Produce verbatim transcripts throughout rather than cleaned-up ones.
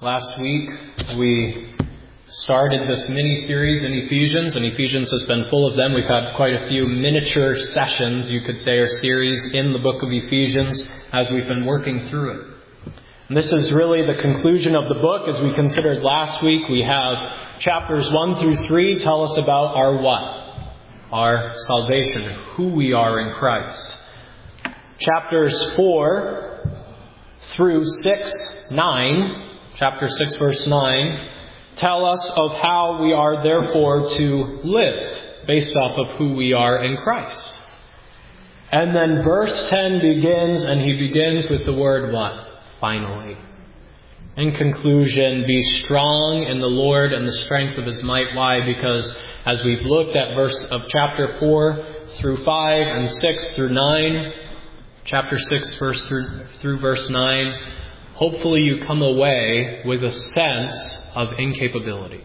Last week we started this mini-series in Ephesians, and Ephesians has been full of them. We've had quite a few miniature sessions, you could say, or series in the book of Ephesians as we've been working through it. And this is really the conclusion of the book. As we considered last week, we have chapters one through three tell us about our what? Our salvation, who we are in Christ. Chapters four through six, nine, chapter six, verse nine, tell us of how we are therefore to live based off of who we are in Christ. And then verse ten begins, and he begins with the word what? Finally. In conclusion, be strong in the Lord and the strength of His might. Why? Because as we've looked at verse of chapter four through five and six through nine, chapter six verse through, through verse nine, hopefully you come away with a sense of incapability.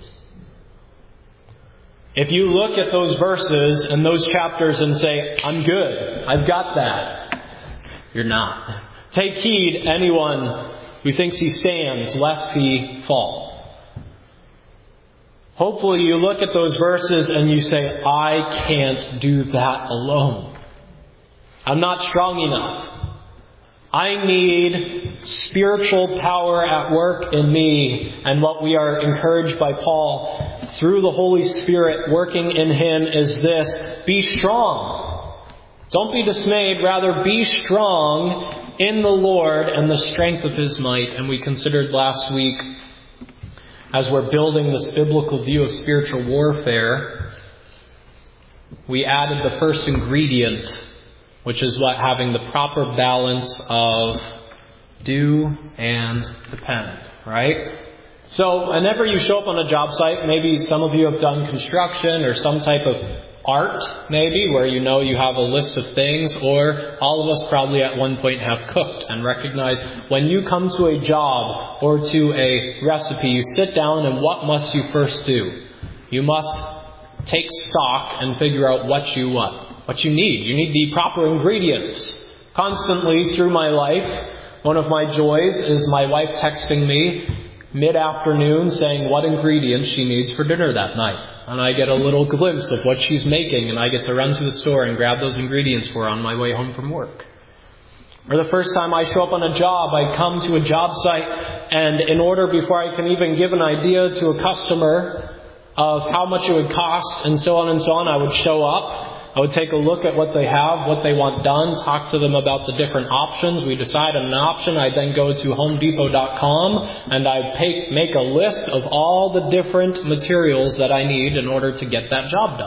If you look at those verses and those chapters and say, I'm good, I've got that, you're not. Take heed, anyone who thinks he stands, lest he fall. Hopefully you look at those verses and you say, I can't do that alone. I'm not strong enough. I need spiritual power at work in me. And what we are encouraged by Paul through the Holy Spirit working in him is this: be strong. Don't be dismayed. Rather, be strong in the Lord and the strength of His might. And we considered last week, as we're building this biblical view of spiritual warfare, we added the first ingredient, which is what? Having the proper balance of do and depend, right? So whenever you show up on a job site, maybe some of you have done construction or some type of art, maybe, where you know you have a list of things, or all of us probably at one point have cooked and recognize when you come to a job or to a recipe, you sit down and what must you first do? You must take stock and figure out what you what? What you need. You need the proper ingredients. Constantly through my life, one of my joys is my wife texting me mid-afternoon saying what ingredients she needs for dinner that night. And I get a little glimpse of what she's making, and I get to run to the store and grab those ingredients for her on my way home from work. Or the first time I show up on a job, I come to a job site, and in order, before I can even give an idea to a customer of how much it would cost, and so on and so on, I would show up. I would take a look at what they have, what they want done, talk to them about the different options. We decide on an option. I then go to home depot dot com and I pay, make a list of all the different materials that I need in order to get that job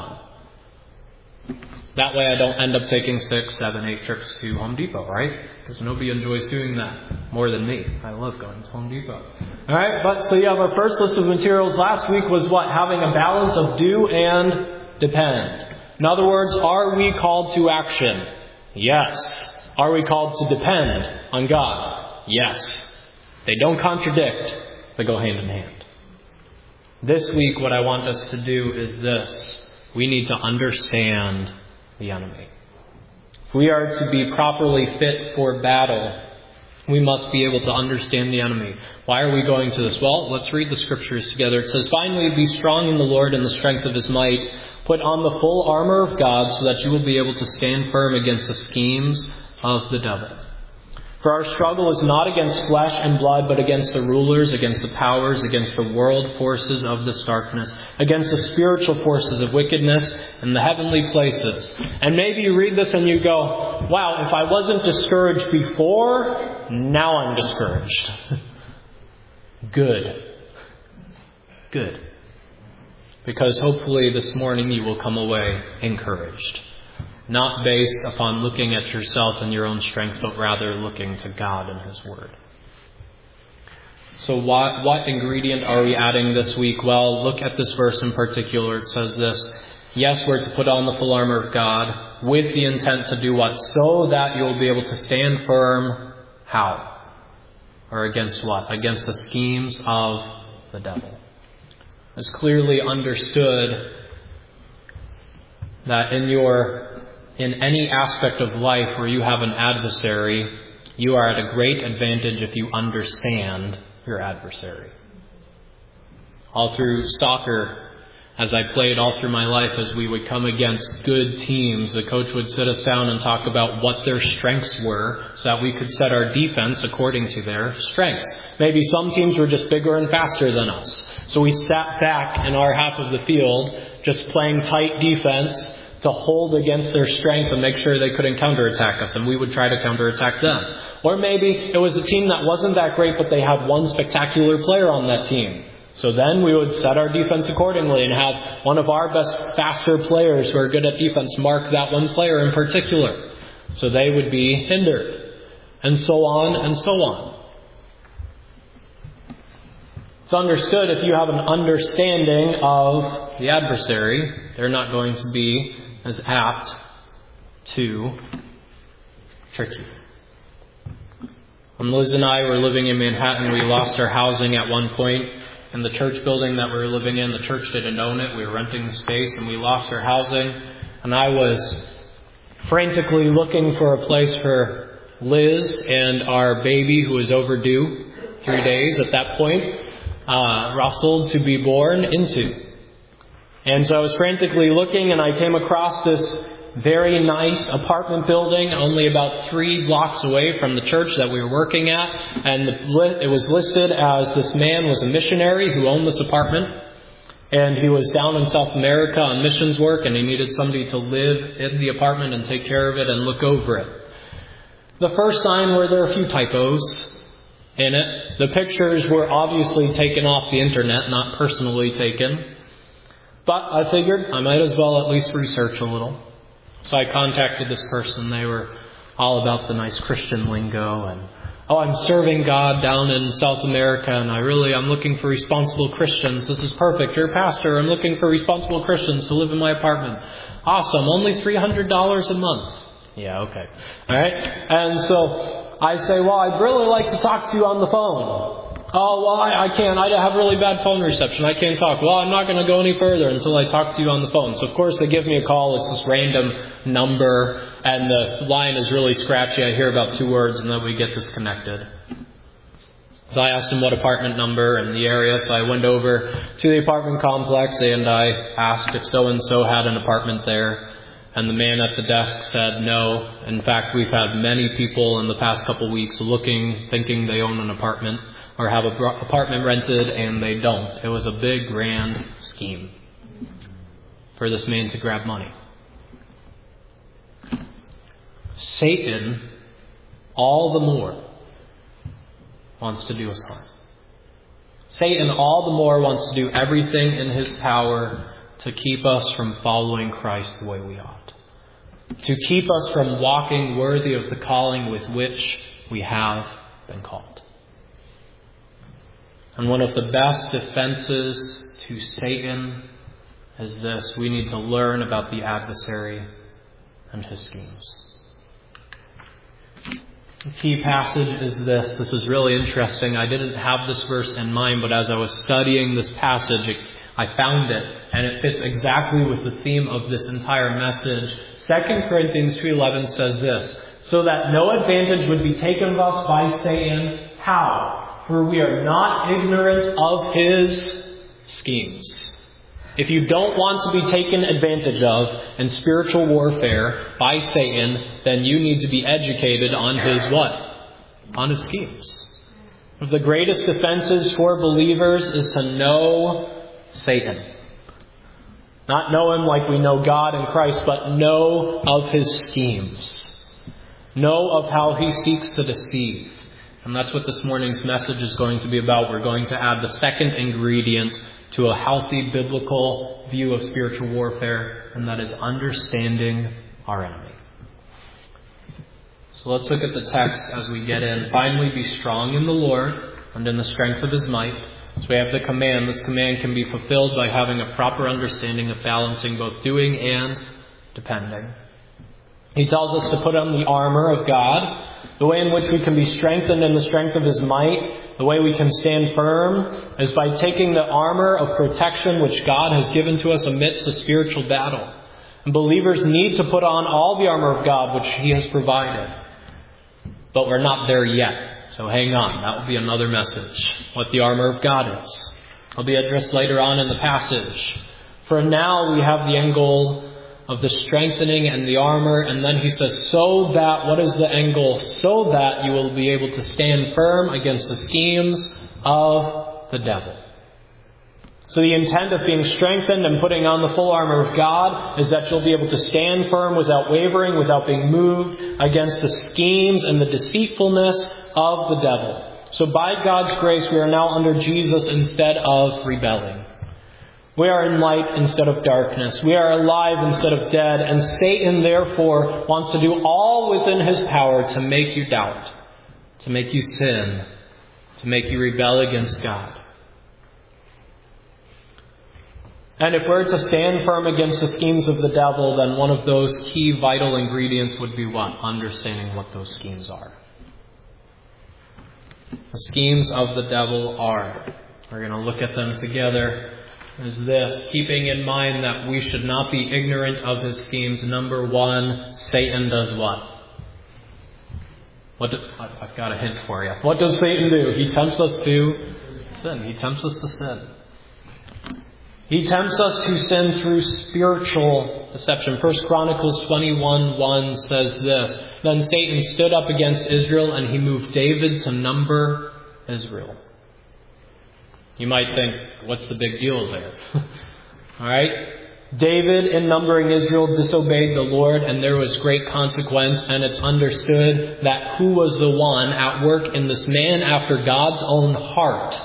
done. That way I don't end up taking six, seven, eight trips to Home Depot, right? Because nobody enjoys doing that more than me. I love going to Home Depot. All right, but so you have our first list of materials. Last week was what? Having a balance of do and depend. In other words, are we called to action? Yes. Are we called to depend on God? Yes. They don't contradict. They go hand in hand. This week, what I want us to do is this. We need to understand the enemy. If we are to be properly fit for battle, we must be able to understand the enemy. Why are we going to this? Well, let's read the scriptures together. It says, finally, be strong in the Lord and the strength of His might. Put on the full armor of God so that you will be able to stand firm against the schemes of the devil. For our struggle is not against flesh and blood, but against the rulers, against the powers, against the world forces of this darkness, against the spiritual forces of wickedness in the heavenly places. And maybe you read this and you go, wow, if I wasn't discouraged before, now I'm discouraged. Good. Good. Because hopefully this morning you will come away encouraged. Not based upon looking at yourself and your own strength, but rather looking to God and His Word. So what, what ingredient are we adding this week? Well, look at this verse in particular. It says this: yes, we're to put on the full armor of God with the intent to do what? So that you'll be able to stand firm. How? Or against what? Against the schemes of the devil. It's clearly understood that in your in any aspect of life where you have an adversary, you are at a great advantage if you understand your adversary. All through soccer, as I played all through my life, as we would come against good teams, the coach would sit us down and talk about what their strengths were so that we could set our defense according to their strengths. Maybe some teams were just bigger and faster than us. So we sat back in our half of the field, just playing tight defense to hold against their strength and make sure they couldn't counterattack us, and we would try to counterattack them. Or maybe it was a team that wasn't that great, but they had one spectacular player on that team. So then we would set our defense accordingly and have one of our best, faster players who are good at defense mark that one player in particular. So they would be hindered. And so on and so on. It's understood if you have an understanding of the adversary, they're not going to be as apt to trick you. When Liz and I were living in Manhattan, we lost our housing at one point. In the church building that we were living in, the church didn't own it. We were renting the space and we lost our housing. And I was frantically looking for a place for Liz and our baby, who was overdue three days at that point, uh, Russell, to be born into. And so I was frantically looking, and I came across this very nice apartment building only about three blocks away from the church that we were working at. And the, it was listed as this man was a missionary who owned this apartment. And he was down in South America on missions work, and he needed somebody to live in the apartment and take care of it and look over it. The first sign were there were a few typos in it. The pictures were obviously taken off the internet, not personally taken. But I figured I might as well at least research a little. So I contacted this person. They were all about the nice Christian lingo and, oh, I'm serving God down in South America, and I really, I'm looking for responsible Christians. This is perfect. You're a pastor. I'm looking for responsible Christians to live in my apartment. Awesome. Only three hundred dollars a month. Yeah, okay. All right. And so I say, well, I'd really like to talk to you on the phone. Oh, well, I, I can't. I have really bad phone reception. I can't talk. Well, I'm not going to go any further until I talk to you on the phone. So, of course, they give me a call. It's this random number, and the line is really scratchy. I hear about two words, and then we get disconnected. So I asked him what apartment number and the area. So I went over to the apartment complex, and I asked if so-and-so had an apartment there. And the man at the desk said no. In fact, we've had many people in the past couple of weeks looking, thinking they own an apartment or have an apartment rented, and they don't. It was a big, grand scheme for this man to grab money. Satan, all the more, wants to do us harm. Satan, all the more, wants to do everything in his power to keep us from following Christ the way we ought. To keep us from walking worthy of the calling with which we have been called. And one of the best defenses to Satan is this: we need to learn about the adversary and his schemes. The key passage is this. This is really interesting. I didn't have this verse in mind, but as I was studying this passage, it, I found it, and it fits exactly with the theme of this entire message. Second Corinthians two eleven says this: so that no advantage would be taken of us by Satan. How? For we are not ignorant of his schemes. If you don't want to be taken advantage of in spiritual warfare by Satan, then you need to be educated on his what? On his schemes. One of the greatest defenses for believers is to know Satan. Not know him like we know God and Christ, but know of his schemes. Know of how he seeks to deceive. And that's what this morning's message is going to be about. We're going to add the second ingredient to a healthy biblical view of spiritual warfare, and that is understanding our enemy. So let's look at the text as we get in. Finally, be strong in the Lord and in the strength of his might. So we have the command. This command can be fulfilled by having a proper understanding of balancing both doing and depending. He tells us to put on the armor of God. The way in which we can be strengthened in the strength of his might, the way we can stand firm, is by taking the armor of protection which God has given to us amidst the spiritual battle. And believers need to put on all the armor of God which he has provided. But we're not there yet. So hang on, that will be another message, what the armor of God is. It'll be addressed later on in the passage. For now, we have the end goal of the strengthening and the armor, and then he says, so that, what is the end goal? So that you will be able to stand firm against the schemes of the devil. So the intent of being strengthened and putting on the full armor of God is that you'll be able to stand firm without wavering, without being moved against the schemes and the deceitfulness of the devil. So by God's grace, we are now under Jesus instead of rebelling. We are in light instead of darkness. We are alive instead of dead. And Satan, therefore, wants to do all within his power to make you doubt, to make you sin, to make you rebel against God. And if we're to stand firm against the schemes of the devil, then one of those key vital ingredients would be what? Understanding what those schemes are. The schemes of the devil are, we're going to look at them together, is this, keeping in mind that we should not be ignorant of his schemes. Number one, Satan does what? What do, I've got a hint for you. What does Satan do? He tempts us to sin. He tempts us to sin. He tempts us to sin through spiritual deception. First Chronicles twenty-one one says this, then Satan stood up against Israel and he moved David to number Israel. You might think, what's the big deal there? Alright? David, in numbering Israel, disobeyed the Lord, and there was great consequence, and it's understood that who was the one at work in this man after God's own heart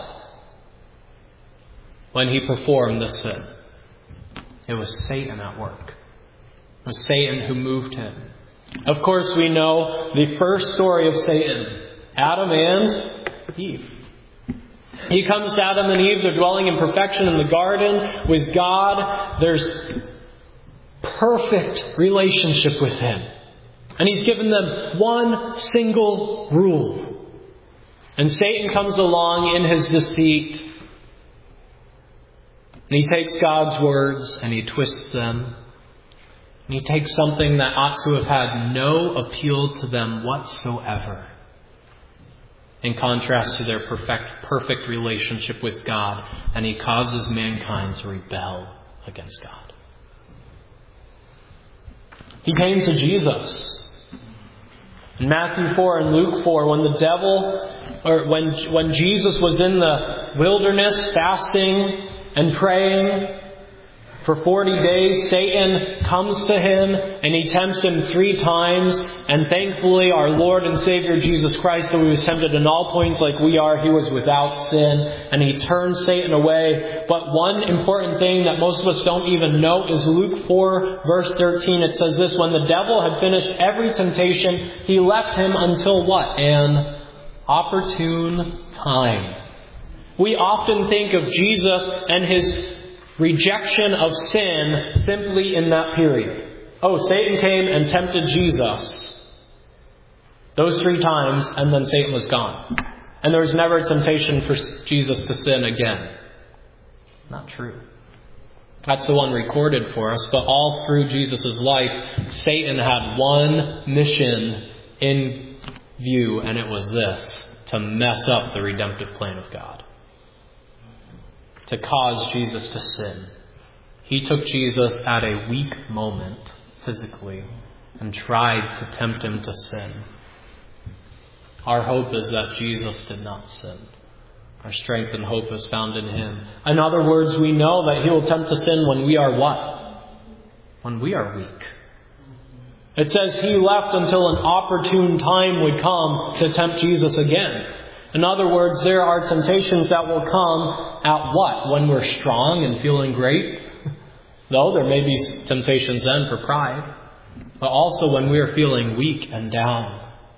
when he performed the sin? It was Satan at work. It was Satan who moved him. Of course, we know the first story of Satan, Adam and Eve. He comes to Adam and Eve. They're dwelling in perfection in the garden with God. There's perfect relationship with him. And he's given them one single rule. And Satan comes along in his deceit. And he takes God's words and he twists them. And he takes something that ought to have had no appeal to them whatsoever, in contrast to their perfect, perfect relationship with God, and he causes mankind to rebel against God. He came to Jesus. In Matthew four and Luke four, when the devil, or when, when Jesus was in the wilderness fasting and praying for forty days, Satan comes to him and he tempts him three times. And thankfully, our Lord and Savior Jesus Christ, though he was tempted in all points like we are, he was without sin. And he turns Satan away. But one important thing that most of us don't even know is Luke four, verse thirteen. It says this, when the devil had finished every temptation, he left him until what? An opportune time. We often think of Jesus and his rejection of sin simply in that period. Oh, Satan came and tempted Jesus those three times, and then Satan was gone. And there was never a temptation for Jesus to sin again. Not true. That's the one recorded for us, but all through Jesus' life, Satan had one mission in view, and it was this, to mess up the redemptive plan of God. To cause Jesus to sin. He took Jesus at a weak moment, physically, and tried to tempt him to sin. Our hope is that Jesus did not sin. Our strength and hope is found in him. In other words, we know that he will tempt to sin when we are what? When we are weak. It says he left until an opportune time would come to tempt Jesus again. In other words, there are temptations that will come at what? When we're strong and feeling great? Though there may be temptations then for pride. But also when we are feeling weak and down.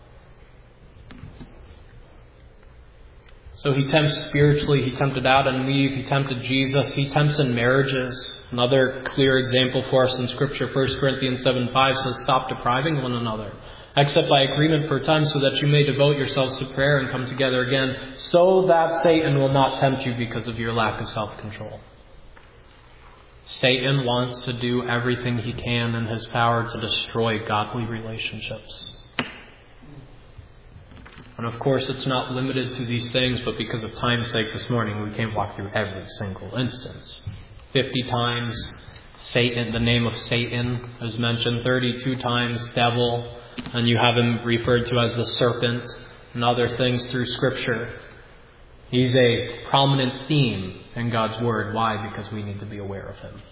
So he tempts spiritually. He tempted Adam and Eve. He tempted Jesus. He tempts in marriages. Another clear example for us in Scripture, First Corinthians seven five says, stop depriving one another, except by agreement for a time, so that you may devote yourselves to prayer and come together again, so that Satan will not tempt you because of your lack of self-control. Satan wants to do everything he can in his power to destroy godly relationships. And of course, it's not limited to these things, but because of time's sake this morning, we can't walk through every single instance. Fifty times Satan, the name of Satan is mentioned, thirty-two times devil, and you have him referred to as the serpent and other things through Scripture. He's a prominent theme in God's Word. Why? Because we need to be aware of him.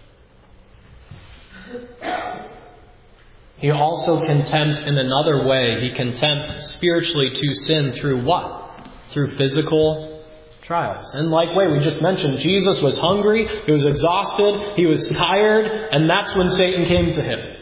He also can tempt in another way. He can tempt spiritually to sin through what? Through physical trials. In like way, we just mentioned Jesus was hungry, he was exhausted, he was tired, and that's when Satan came to him.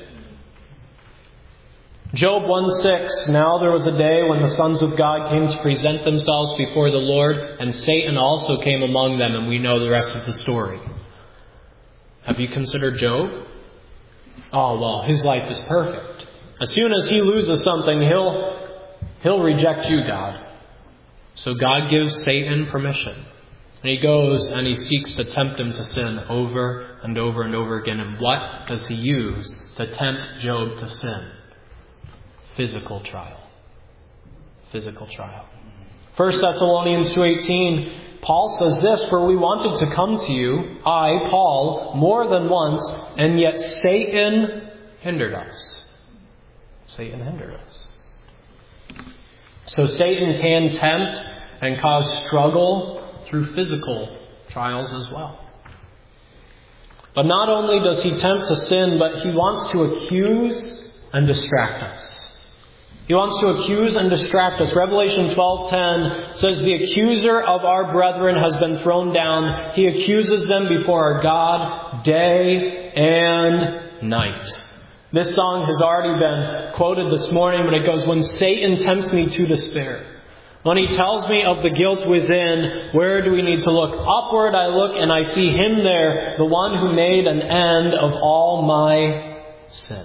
Job one six, now there was a day when the sons of God came to present themselves before the Lord, and Satan also came among them, and we know the rest of the story. Have you considered Job? Oh, well, his life is perfect. As soon as he loses something, he'll, he'll reject you, God. So God gives Satan permission. And he goes and he seeks to tempt him to sin over and over and over again. And what does he use to tempt Job to sin? Physical trial. Physical trial. First Thessalonians two eighteen, Paul says this, for we wanted to come to you, I, Paul, more than once, and yet Satan hindered us. Satan hindered us. So Satan can tempt and cause struggle through physical trials as well. But not only does he tempt to sin, but he wants to accuse and distract us. He wants to accuse and distract us. Revelation twelve ten says, the accuser of our brethren has been thrown down. He accuses them before our God day and night. This song has already been quoted this morning, but it goes, when Satan tempts me to despair, when he tells me of the guilt within, where do we need to look? Upward I look and I see him there, the one who made an end of all my sin.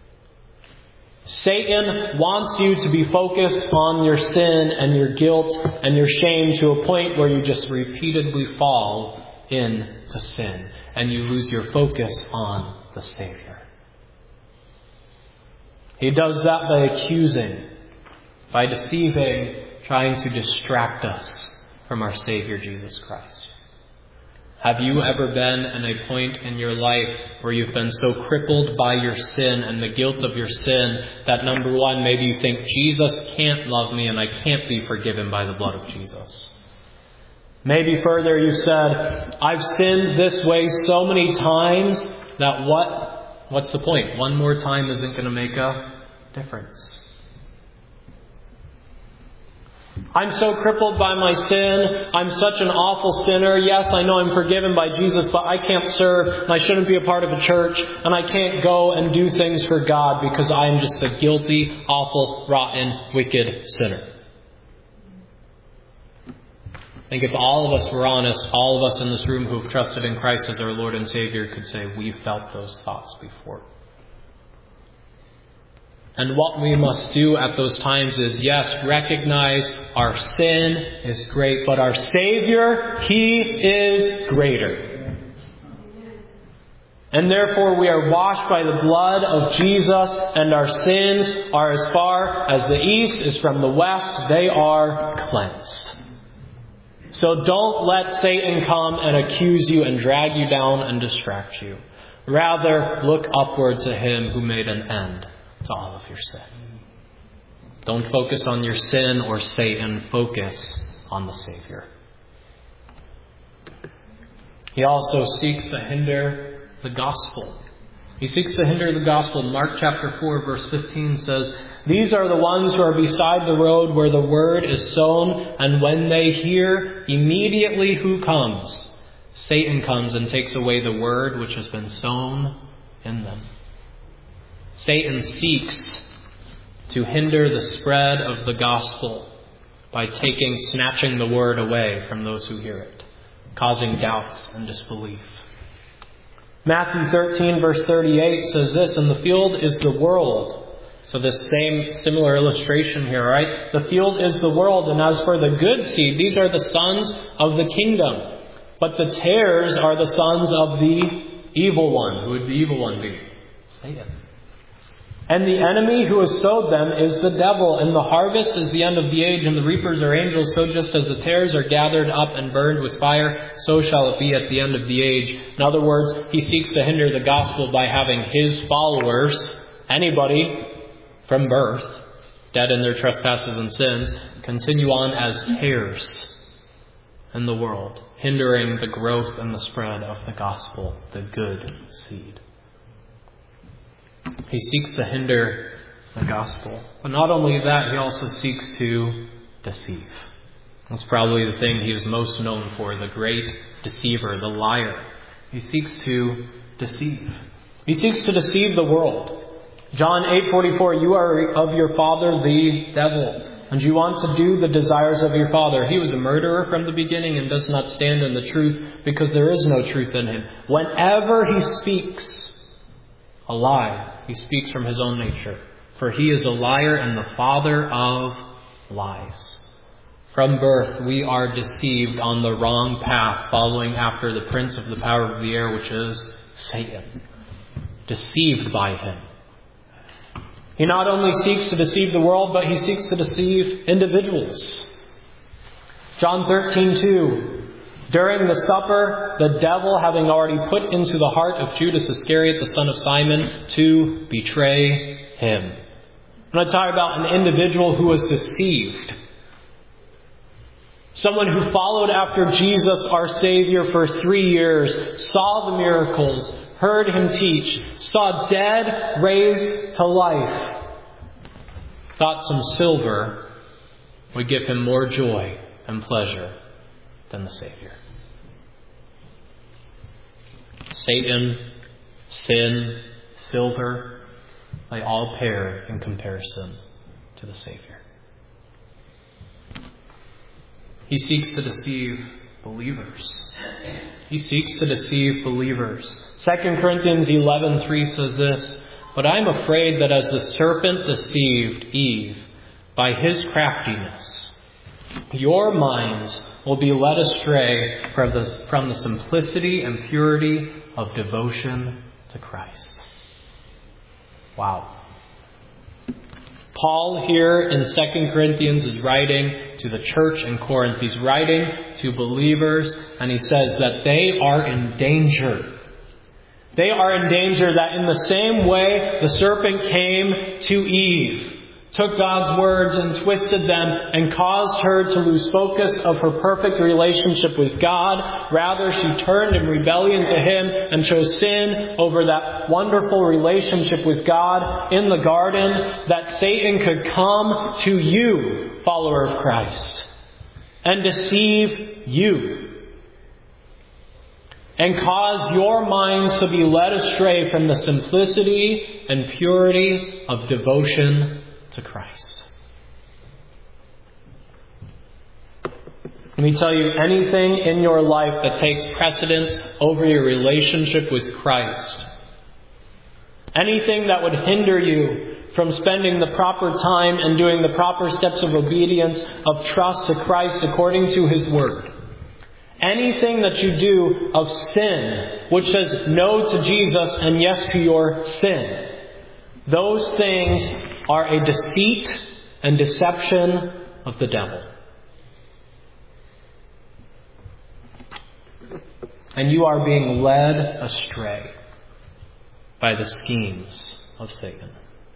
Satan wants you to be focused on your sin and your guilt and your shame to a point where you just repeatedly fall into sin and you lose your focus on the Savior. He does that by accusing, by deceiving, trying to distract us from our Savior Jesus Christ. Have you ever been in a point in your life where you've been so crippled by your sin and the guilt of your sin that, number one, maybe you think Jesus can't love me and I can't be forgiven by the blood of Jesus? Maybe further you said, I've sinned this way so many times that what, what's the point? One more time isn't going to make a difference. I'm so crippled by my sin. I'm such an awful sinner. Yes, I know I'm forgiven by Jesus, but I can't serve and I shouldn't be a part of a church and I can't go and do things for God because I'm just a guilty, awful, rotten, wicked sinner. I think if all of us were honest, all of us in this room who have trusted in Christ as our Lord and Savior could say we've felt those thoughts before. And what we must do at those times is, yes, recognize our sin is great, but our Savior, He is greater. And therefore we are washed by the blood of Jesus, and our sins are as far as the east is from the west. They are cleansed. So don't let Satan come and accuse you and drag you down and distract you. Rather, look upward to Him who made an end to all of your sin. Don't focus on your sin or Satan. Focus on the Savior. He also seeks to hinder the gospel. He seeks to hinder the gospel. Mark chapter four verse fifteen says, these are the ones who are beside the road where the word is sown, and when they hear, immediately who comes? Satan comes and takes away the word which has been sown in them. Satan seeks to hinder the spread of the gospel by taking, snatching the word away from those who hear it, causing doubts and disbelief. Matthew thirteen verse thirty-eight says this, and the field is the world. So this same similar illustration here, right? The field is the world, and as for the good seed, these are the sons of the kingdom. But the tares are the sons of the evil one. Who would the evil one be? Satan. And the enemy who has sowed them is the devil. And the harvest is the end of the age, and the reapers are angels. So just as the tares are gathered up and burned with fire, so shall it be at the end of the age. In other words, he seeks to hinder the gospel by having his followers, anybody from birth, dead in their trespasses and sins, continue on as tares in the world, hindering the growth and the spread of the gospel, the good seed. He seeks to hinder the gospel. But not only that, he also seeks to deceive. That's probably the thing he is most known for, the great deceiver, the liar. He seeks to deceive. He seeks to deceive the world. John eight forty-four, you are of your father the devil, and you want to do the desires of your father. He was a murderer from the beginning and does not stand in the truth, because there is no truth in him. Whenever he speaks a lie, he speaks from his own nature, for he is a liar and the father of lies. From birth, we are deceived on the wrong path, following after the prince of the power of the air, which is Satan. Deceived by him. He not only seeks to deceive the world, but he seeks to deceive individuals. John thirteen two. During the supper, the devil, having already put into the heart of Judas Iscariot, the son of Simon, to betray him. I'm going to talk about an individual who was deceived. Someone who followed after Jesus, our Savior, for three years, saw the miracles, heard him teach, saw dead raised to life, thought some silver would give him more joy and pleasure than the Savior. Satan, sin, silver, they all pair in comparison to the Savior. He seeks to deceive believers. He seeks to deceive believers. Second Corinthians eleven three says this, but I am afraid that as the serpent deceived Eve by his craftiness, your minds will be led astray from the, from the simplicity and purity of devotion to Christ. Wow. Paul here in Second Corinthians is writing to the church in Corinth. He's writing to believers, and he says that they are in danger. They are in danger that in the same way the serpent came to Eve, took God's words and twisted them and caused her to lose focus of her perfect relationship with God. Rather, she turned in rebellion to Him and chose sin over that wonderful relationship with God in the garden, that Satan could come to you, follower of Christ, and deceive you, and cause your minds to be led astray from the simplicity and purity of devotion to Christ. Let me tell you, anything in your life that takes precedence over your relationship with Christ, anything that would hinder you from spending the proper time and doing the proper steps of obedience, of trust to Christ according to His Word, anything that you do of sin, which says no to Jesus and yes to your sin, those things are a deceit and deception of the devil. And you are being led astray by the schemes of Satan.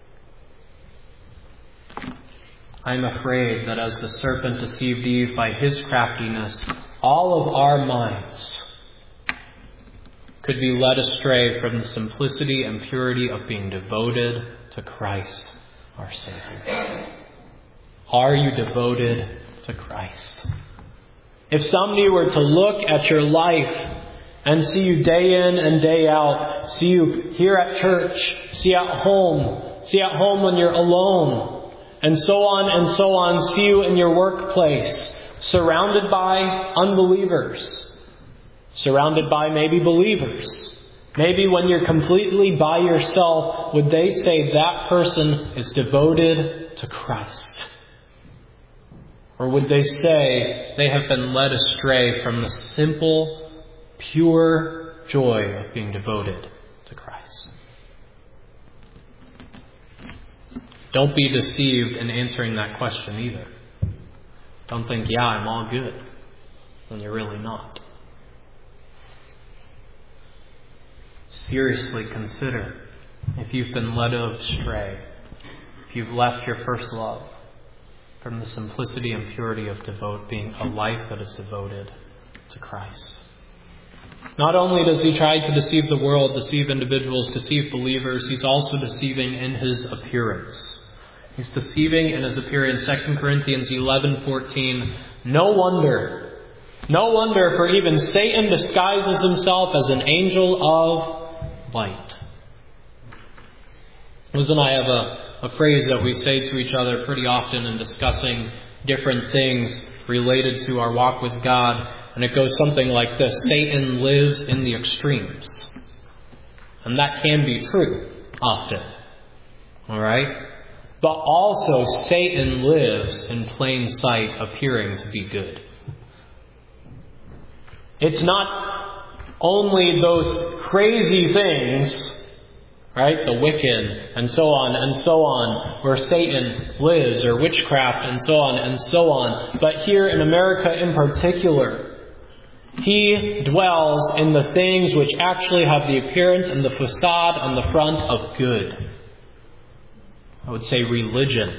I am afraid that as the serpent deceived Eve by his craftiness, all of our minds could be led astray from the simplicity and purity of being devoted to Christ, our Savior. Are you devoted to Christ? If somebody were to look at your life and see you day in and day out, see you here at church, see at home, see at home when you're alone, and so on and so on, see you in your workplace, surrounded by unbelievers, surrounded by maybe believers. Maybe when you're completely by yourself, would they say that person is devoted to Christ? Or would they say they have been led astray from the simple, pure joy of being devoted to Christ? Don't be deceived in answering that question either. Don't think, yeah, I'm all good, when you're really not. Seriously consider if you've been led astray, if you've left your first love from the simplicity and purity of devote being a life that is devoted to Christ. Not only does he try to deceive the world, deceive individuals, deceive believers, he's also deceiving in his appearance. He's deceiving in his appearance. Second Corinthians eleven fourteen. No wonder. No wonder, for even Satan disguises himself as an angel of light. Liz and I have a, a phrase that we say to each other pretty often in discussing different things related to our walk with God. And it goes something like this: Satan lives in the extremes. And that can be true often. All right? But also Satan lives in plain sight, appearing to be good. It's not only those crazy things, right? The Wiccan and so on and so on, where Satan lives, or witchcraft and so on and so on. But here in America in particular, he dwells in the things which actually have the appearance and the facade on the front of good. I would say religion.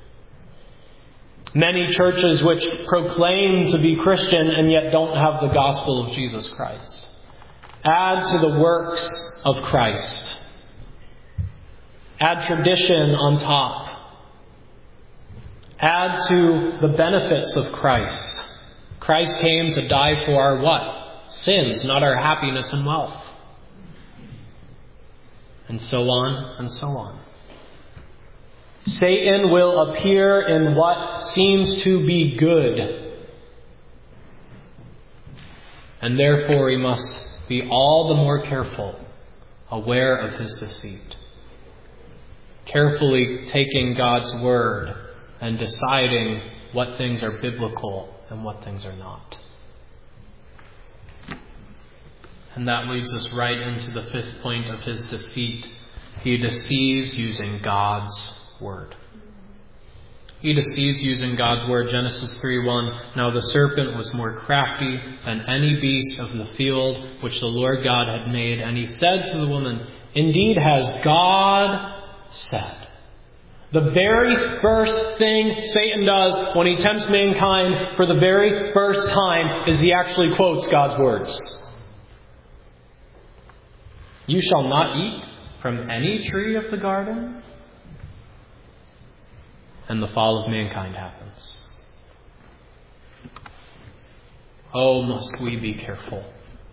Many churches which proclaim to be Christian and yet don't have the gospel of Jesus Christ. Add to the works of Christ. Add tradition on top. Add to the benefits of Christ. Christ came to die for our what? Sins, not our happiness and wealth. And so on and so on. Satan will appear in what seems to be good. And therefore we must be all the more careful, aware of his deceit. Carefully taking God's word and deciding what things are biblical and what things are not. And that leads us right into the fifth point of his deceit. He deceives using God's word. He deceives using God's word. Genesis three one. Now the serpent was more crafty than any beast of the field which the Lord God had made. And he said to the woman, indeed has God said. The very first thing Satan does when he tempts mankind for the very first time is he actually quotes God's words. You shall not eat from any tree of the garden. And the fall of mankind happens. Oh, must we be careful.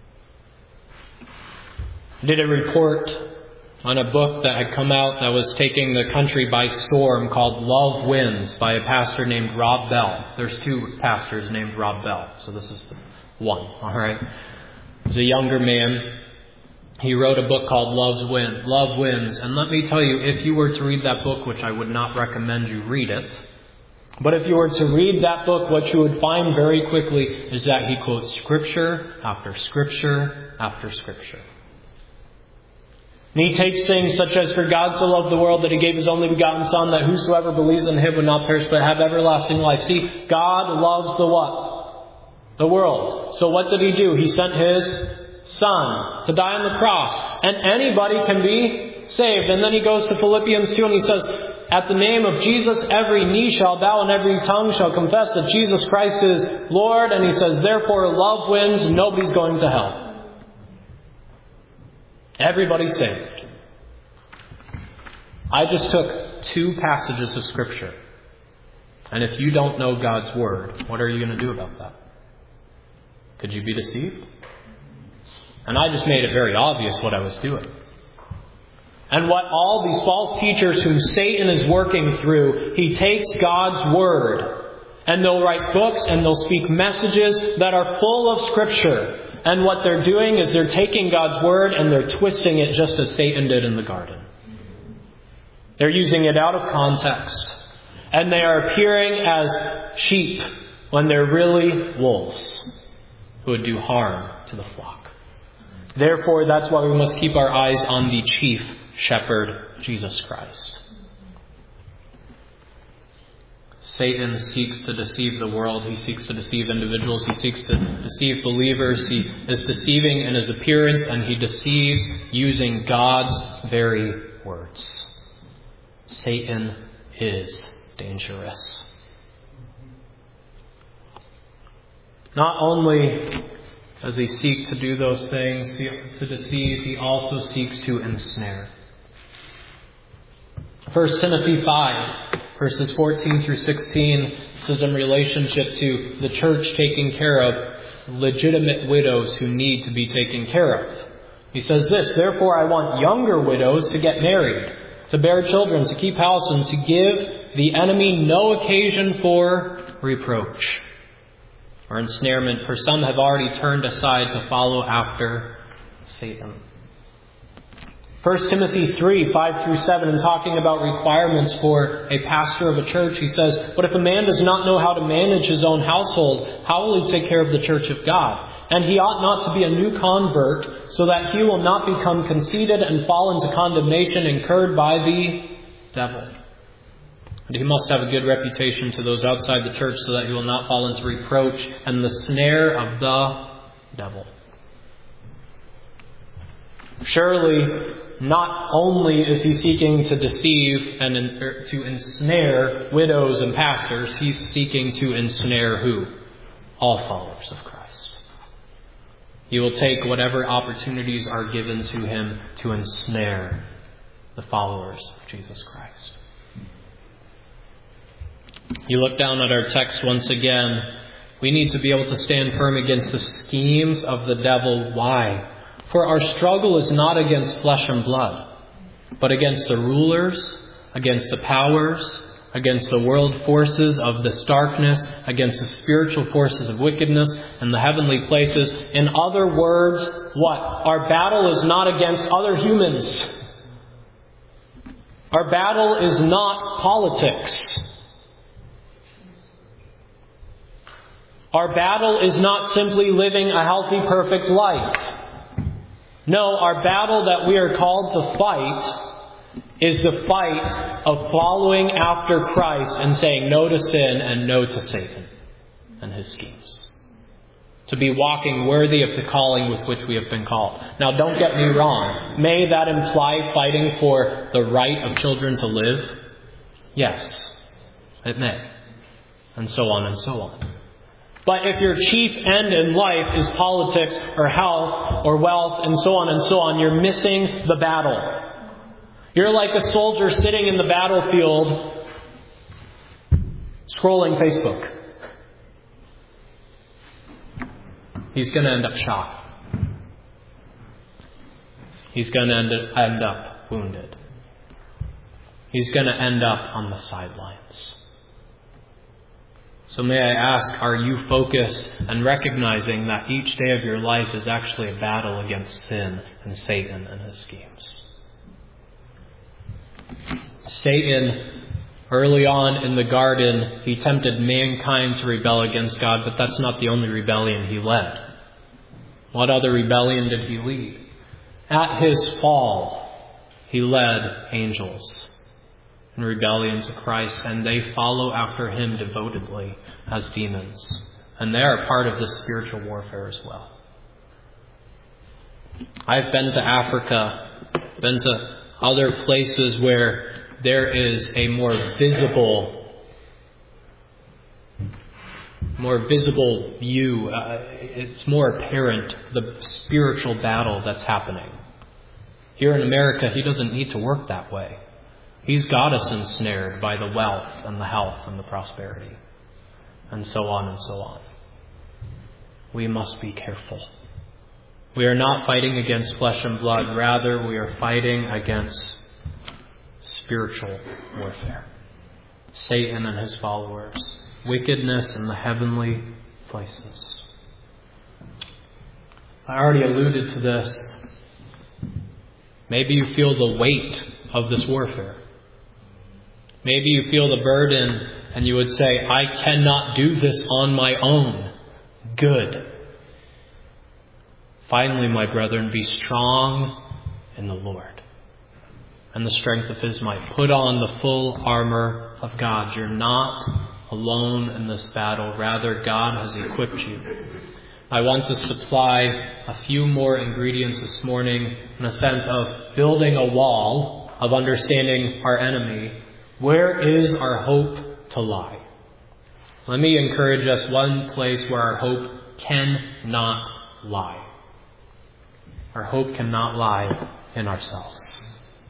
I did a report on a book that had come out that was taking the country by storm called Love Wins by a pastor named Rob Bell. There's two pastors named Rob Bell, so this is the one, all right? He's a younger man. He wrote a book called Love's Win, Love Wins. And let me tell you, if you were to read that book, which I would not recommend you read it, but if you were to read that book, what you would find very quickly is that he quotes Scripture after Scripture after Scripture. And he takes things such as, for God so loved the world that he gave his only begotten Son, that whosoever believes in him would not perish but have everlasting life. See, God loves the what? The world. So what did he do? He sent his Son to die on the cross. And anybody can be saved. And then he goes to Philippians two and he says, at the name of Jesus, every knee shall bow and every tongue shall confess that Jesus Christ is Lord. And he says, therefore love wins. Nobody's going to hell. Everybody's saved. I just took two passages of Scripture. And if you don't know God's Word, what are you going to do about that? Could you be deceived? And I just made it very obvious what I was doing. And what all these false teachers whom Satan is working through, he takes God's Word. And they'll write books and they'll speak messages that are full of Scripture. And what they're doing is they're taking God's Word and they're twisting it just as Satan did in the garden. They're using it out of context. And they are appearing as sheep when they're really wolves who would do harm to the flock. Therefore, that's why we must keep our eyes on the chief shepherd, Jesus Christ. Satan seeks to deceive the world. He seeks to deceive individuals. He seeks to deceive believers. He is deceiving in his appearance, and he deceives using God's very words. Satan is dangerous. Not only does he seek to do those things, to deceive, he also seeks to ensnare. First Timothy five, verses fourteen through sixteen, this is in relationship to the church taking care of legitimate widows who need to be taken care of. He says this, "Therefore I want younger widows to get married, to bear children, to keep house, and to give the enemy no occasion for reproach or ensnarement, for some have already turned aside to follow after Satan." First Timothy three, five through seven, in talking about requirements for a pastor of a church, he says, "But if a man does not know how to manage his own household, how will he take care of the church of God? And he ought not to be a new convert, so that he will not become conceited and fall into condemnation incurred by the devil. And he must have a good reputation to those outside the church, so that he will not fall into reproach and the snare of the devil." Surely, not only is he seeking to deceive and to ensnare widows and pastors, he's seeking to ensnare who? All followers of Christ. He will take whatever opportunities are given to him to ensnare the followers of Jesus Christ. You look down at our text once again. We need to be able to stand firm against the schemes of the devil. Why? For our struggle is not against flesh and blood, but against the rulers, against the powers, against the world forces of this darkness, against the spiritual forces of wickedness in the heavenly places. In other words, what? Our battle is not against other humans. Our battle is not politics. Our battle is not simply living a healthy, perfect life. No, our battle that we are called to fight is the fight of following after Christ and saying no to sin and no to Satan and his schemes. To be walking worthy of the calling with which we have been called. Now, don't get me wrong. May that imply fighting for the right of children to live? Yes, it may. And so on and so on. But if your chief end in life is politics or health or wealth and so on and so on, you're missing the battle. You're like a soldier sitting in the battlefield scrolling Facebook. He's going to end up shot. He's going to end up wounded. He's going to end up on the sidelines. So may I ask, are you focused and recognizing that each day of your life is actually a battle against sin and Satan and his schemes? Satan, early on in the garden, he tempted mankind to rebel against God, but that's not the only rebellion he led. What other rebellion did he lead? At his fall, he led angels in rebellion to Christ, and they follow after him devotedly as demons. And they are part of this spiritual warfare as well. I've been to Africa, been to other places where there is a more visible, more visible view. Uh, it's more apparent, the spiritual battle that's happening. Here in America, he doesn't need to work that way. He's got us ensnared by the wealth and the health and the prosperity. And so on and so on. We must be careful. We are not fighting against flesh and blood. Rather, we are fighting against spiritual warfare. Satan and his followers. Wickedness in the heavenly places. I already alluded to this. Maybe you feel the weight of this warfare. Maybe you feel the burden and you would say, I cannot do this on my own. Good. Finally, my brethren, be strong in the Lord and the strength of his might. Put on the full armor of God. You're not alone in this battle. Rather, God has equipped you. I want to supply a few more ingredients this morning in a sense of building a wall, of understanding our enemy. Where is our hope to lie? Let me encourage us one place where our hope cannot lie. Our hope cannot lie in ourselves.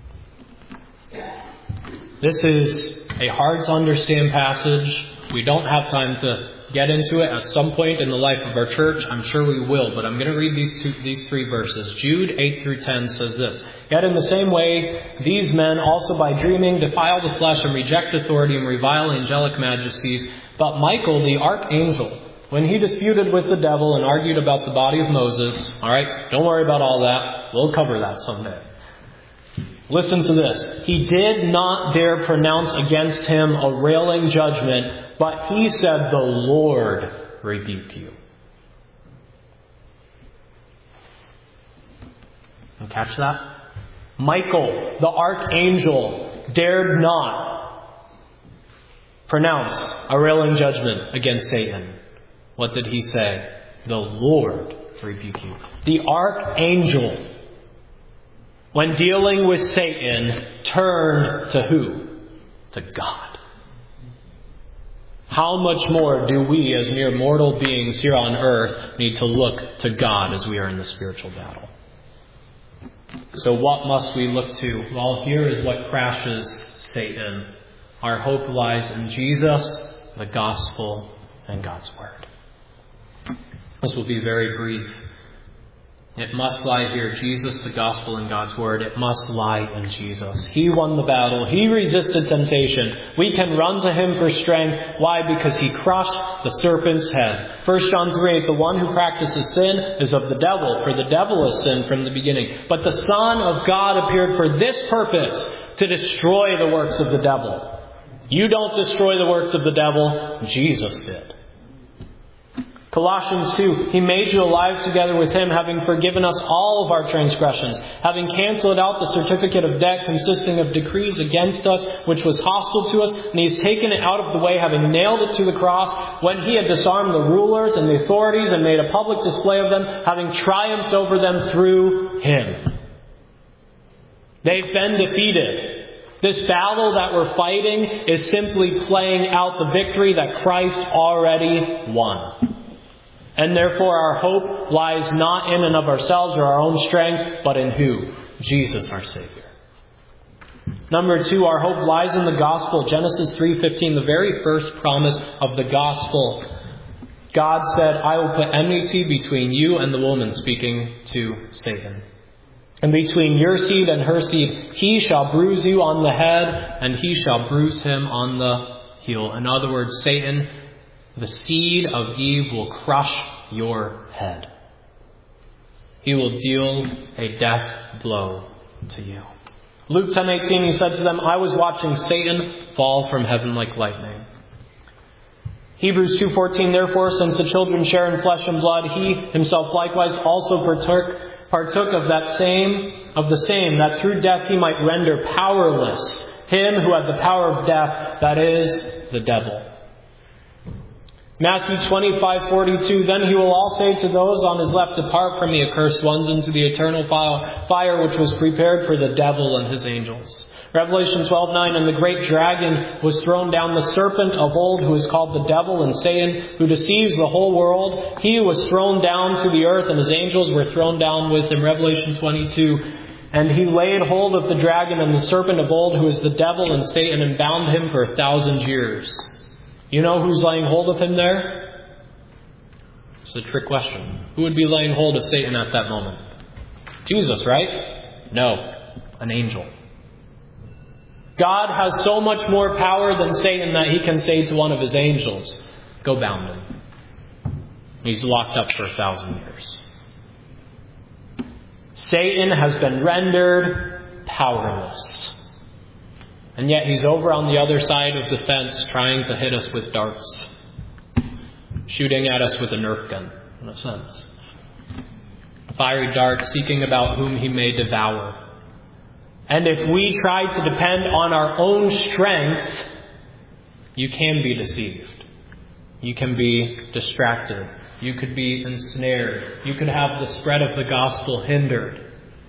This is a hard to understand passage. We don't have time to get into it at some point in the life of our church. I'm sure we will, but I'm going to read these two, these three verses. Jude eight through ten says this: Yet in the same way, these men also by dreaming defile the flesh and reject authority and revile angelic majesties. But Michael, the archangel, when he disputed with the devil and argued about the body of Moses, all right, don't worry about all that. We'll cover that someday. Listen to this. He did not dare pronounce against him a railing judgment, but he said, "The Lord rebuke you." You catch that? Michael, the archangel, dared not pronounce a railing judgment against Satan. What did he say? "The Lord rebuke you." The archangel, when dealing with Satan, turned to who? To God. How much more do we, as mere mortal beings here on earth, need to look to God as we are in the spiritual battle? So what must we look to? Well, here is what crashes Satan. Our hope lies in Jesus, the gospel, and God's word. This will be very brief. It must lie here. Jesus, the gospel, and God's word. It must lie in Jesus. He won the battle. He resisted temptation. We can run to him for strength. Why? Because he crushed the serpent's head. First John three eight, the one who practices sin is of the devil, for the devil has sinned from the beginning. But the Son of God appeared for this purpose, to destroy the works of the devil. You don't destroy the works of the devil. Jesus did. Colossians two, he made you alive together with him, having forgiven us all of our transgressions, having cancelled out the certificate of debt consisting of decrees against us, which was hostile to us, and he's taken it out of the way, having nailed it to the cross, when he had disarmed the rulers and the authorities and made a public display of them, having triumphed over them through him. They've been defeated. This battle that we're fighting is simply playing out the victory that Christ already won. And therefore our hope lies not in and of ourselves or our own strength, but in who? Jesus, our Savior. Number two, our hope lies in the gospel. Genesis three fifteen, the very first promise of the gospel. God said, "I will put enmity between you and the woman," speaking to Satan. "And between your seed and her seed, he shall bruise you on the head, and he shall bruise him on the heel." In other words, Satan, the seed of Eve, will crush your head. He will deal a death blow to you. Luke ten eighteen, he said to them, "I was watching Satan fall from heaven like lightning." Hebrews two fourteen, therefore, since the children share in flesh and blood, he himself likewise also partook partook of that same, of the same, that through death he might render powerless him who had the power of death, that is, the devil. Matthew twenty-five forty-two, then he will all say to those on his left, "Depart from me, accursed ones, into the eternal fire which was prepared for the devil and his angels." Revelation twelve nine, and the great dragon was thrown down, the serpent of old, who is called the devil and Satan, who deceives the whole world. He was thrown down to the earth, and his angels were thrown down with him. Revelation twenty-two, and he laid hold of the dragon and the serpent of old, who is the devil and Satan, and bound him for a thousand years. You know who's laying hold of him there? It's a trick question. Who would be laying hold of Satan at that moment? Jesus, right? No, an angel. God has so much more power than Satan that he can say to one of his angels, "Go bound him." He's locked up for a thousand years. Satan has been rendered powerless. And yet he's over on the other side of the fence trying to hit us with darts. Shooting at us with a Nerf gun, in a sense. Fiery darts seeking about whom he may devour. And if we try to depend on our own strength, You can be deceived. You can be distracted. You could be ensnared. You could have the spread of the gospel hindered.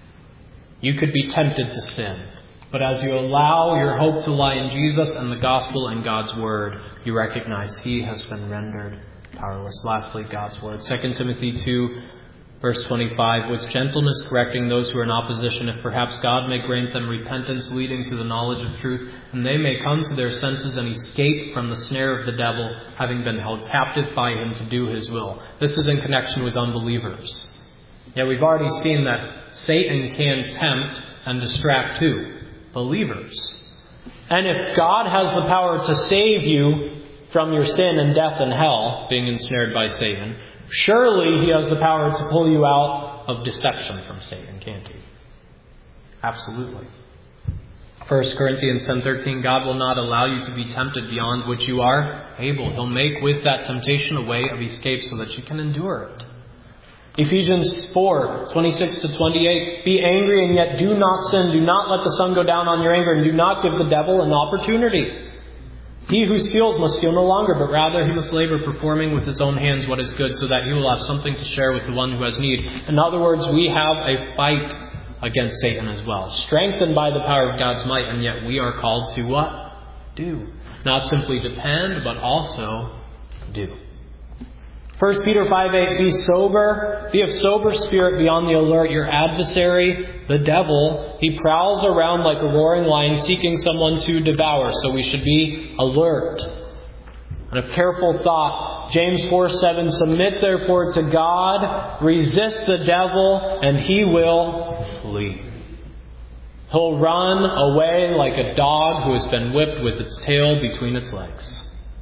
You could be tempted to sin. But as you allow your hope to lie in Jesus and the gospel and God's word, you recognize He has been rendered powerless. Lastly, God's word. Second Timothy two, verse twenty-five, with gentleness correcting those who are in opposition, if perhaps God may grant them repentance leading to the knowledge of truth, and they may come to their senses and escape from the snare of the devil, having been held captive by him to do his will. This is in connection with unbelievers. Yet we've already seen that Satan can tempt and distract who? Believers. And if God has the power to save you from your sin and death and hell, being ensnared by Satan, surely He has the power to pull you out of deception from Satan, can't He? Absolutely. First Corinthians ten thirteen, God will not allow you to be tempted beyond which you are able. He'll make with that temptation a way of escape so that you can endure it. Ephesians four, twenty-six to twenty-eight, be angry and yet do not sin. Do not let the sun go down on your anger, and do not give the devil an opportunity. He who steals must steal no longer, but rather he must labor, performing with his own hands what is good, so that he will have something to share with the one who has need. In other words, we have a fight against Satan as well, strengthened by the power of God's might, and yet we are called to what? Do. Not simply depend, but also do. First Peter five eight, be sober, be of sober spirit, be on the alert. Your adversary, the devil, he prowls around like a roaring lion seeking someone to devour. So we should be alert and of careful thought. James four seven, submit therefore to God, resist the devil, and he will flee. He'll run away like a dog who has been whipped with its tail between its legs.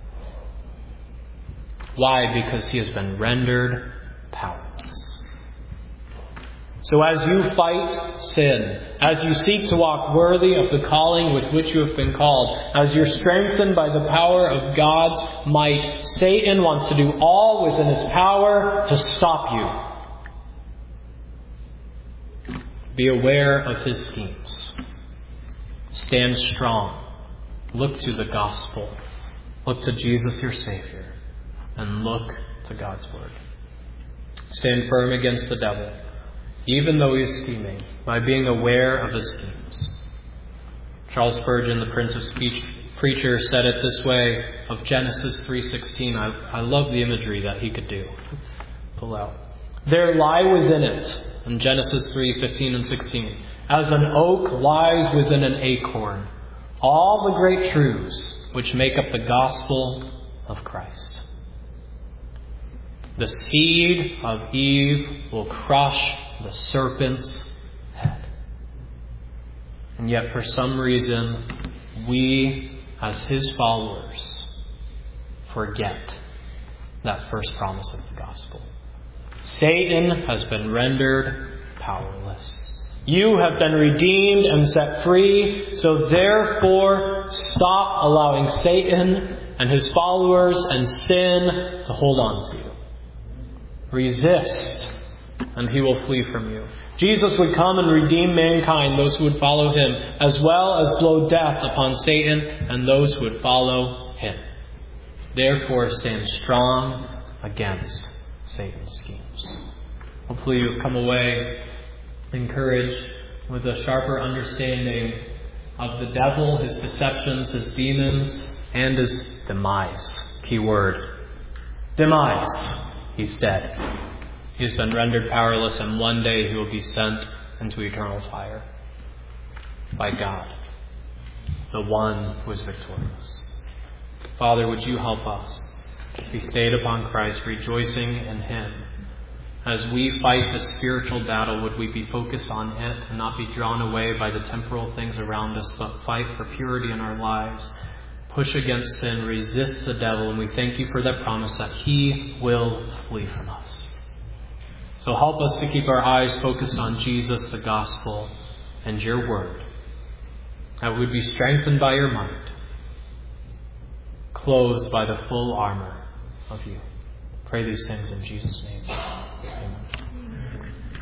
Why? Because he has been rendered powerless. So as you fight sin, as you seek to walk worthy of the calling with which you have been called, as you're strengthened by the power of God's might, Satan wants to do all within his power to stop you. Be aware of his schemes. Stand strong. Look to the gospel. Look to Jesus, your Savior. And look to God's word. Stand firm against the devil, even though he is scheming, by being aware of his schemes. Charles Spurgeon, the Prince of Speech preacher, said it this way of Genesis three sixteen. I, I love the imagery that he could do. Pull out. There lie within it, in Genesis three fifteen and sixteen, as an oak lies within an acorn, all the great truths which make up the gospel of Christ. The seed of Eve will crush the serpent's head. And yet for some reason, we as his followers forget that first promise of the gospel. Satan has been rendered powerless. You have been redeemed and set free, so therefore stop allowing Satan and his followers and sin to hold on to you. Resist, and he will flee from you. Jesus would come and redeem mankind, those who would follow him, as well as blow death upon Satan and those who would follow him. Therefore, stand strong against Satan's schemes. Hopefully you have come away encouraged with a sharper understanding of the devil, his deceptions, his demons, and his demise. Key word. Demise. He's dead. He's been rendered powerless, and one day he will be sent into eternal fire by God, the one who is victorious. Father, would you help us to be stayed upon Christ, rejoicing in him. As we fight the spiritual battle, would we be focused on it and not be drawn away by the temporal things around us, but fight for purity in our lives, push against sin, resist the devil, and we thank you for that promise that he will flee from us. So help us to keep our eyes focused on Jesus, the gospel, and your word, that we'd be strengthened by your might, clothed by the full armor of you. Pray these things in Jesus' name. Amen.